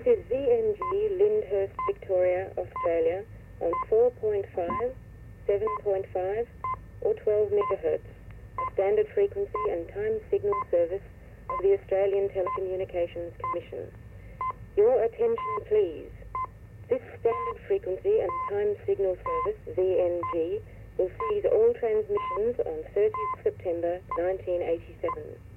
is ZNG Lyndhurst, Victoria, Australia on 4.5, 7.5 or 12 megahertz, a standard frequency and time signal service of the Australian Telecommunications Commission. Your attention please. This standard frequency and time signal service, ZNG, will cease all transmissions on 30th September 1987.